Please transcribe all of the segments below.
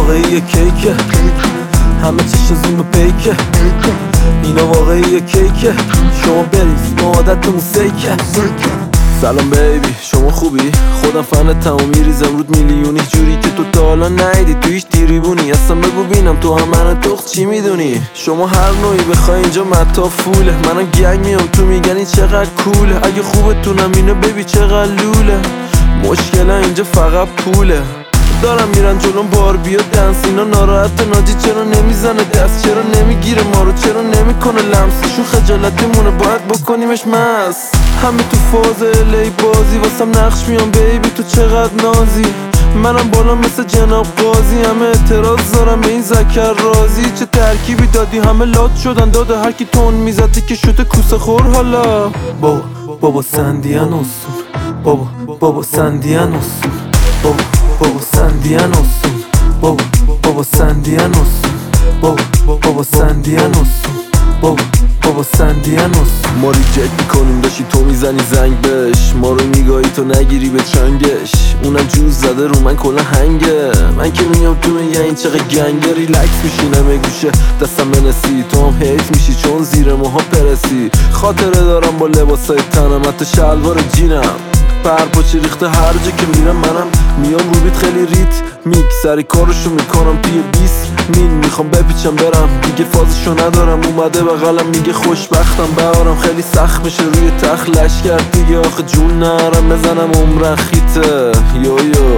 واقعی کیکه، همه چیش زوم پیکه. اینا واقعی کیکه، شما بریز ما عادتمون سیکه. سلام بیبی شما خوبی؟ خودم فنتم و میریزم رود میلیونی، جوری که تو تا حالا نیدی، تو هیچ دیریبونی. اصلا بگو بینم تو هم من تخت چی میدونی؟ شما هر نوعی بخوای اینجا متا فوله، منم گنگ میام تو میگنی چقدر کوله. اگه خوبتونم اینو ببی چقدر لوله، مشکل اینجا فقط پوله. دارم میرن جلوم باربی و دنس، اینا ناراحت ناجی چرا نمیزنه دست، چرا نمیگیره ما رو، چرا نمیکنه لمسشون خجالتیمونه باید بکنیمش مست. همه تو فاز الی بازی واسم نقش میان بیبی تو چقدر نازی، منم بالا مثل جناب قاضی، همه اعتراض دارم به این ذکر رازی. چه ترکیبی دادی همه لات شدن، داده هرکی تون میزدی که شده کوسه خور. حالا بابا سندیان اصول، بابا سندیان اصول، بابا سندیان اصول، بابا سندیان اصول، بابا سندیان اصول، بابا سندیان اصول. ما ریجکت میکنیم داشتی تو میزنی زنگ بش، ما رو میگاهی تو نگیری به چنگش. اونم جوز زده رو من کلا هنگه، من که میام تو میگه این چقدر گنگه. ریلکس میشینم یه گوشه دستم بنسی، تو هم هیت میشی چون زیر ماها پرسی. خاطره دارم با لباسای تنم حتی شلوار جینم، پرپاچه ریخته هر جا که میرم. منم میام رو بیت خیلی ریت میک، سری کارشو میکنم توی 20 میل. میخوام بپیچم برم دیگه فازشو ندارم، اومده بغلم میگه خوشبختم بهارم. خیلی سخت میشه روی تخت لشکر دیگه، آخه جون نرم بزنم عمرن خیته. یو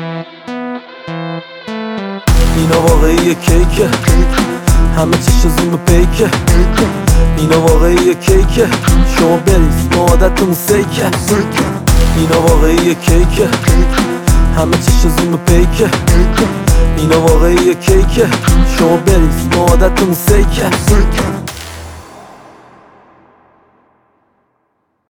اینا واقعی کیکه، همه چیش زوم پیکه. اینا واقعی کیکه، شما بریز ما عادتمون سیکه. اینا واقعی کیکه، همه چیش زوم پیکه. اینا واقعی کیکه، شما بریز ما عادتمون سیکه.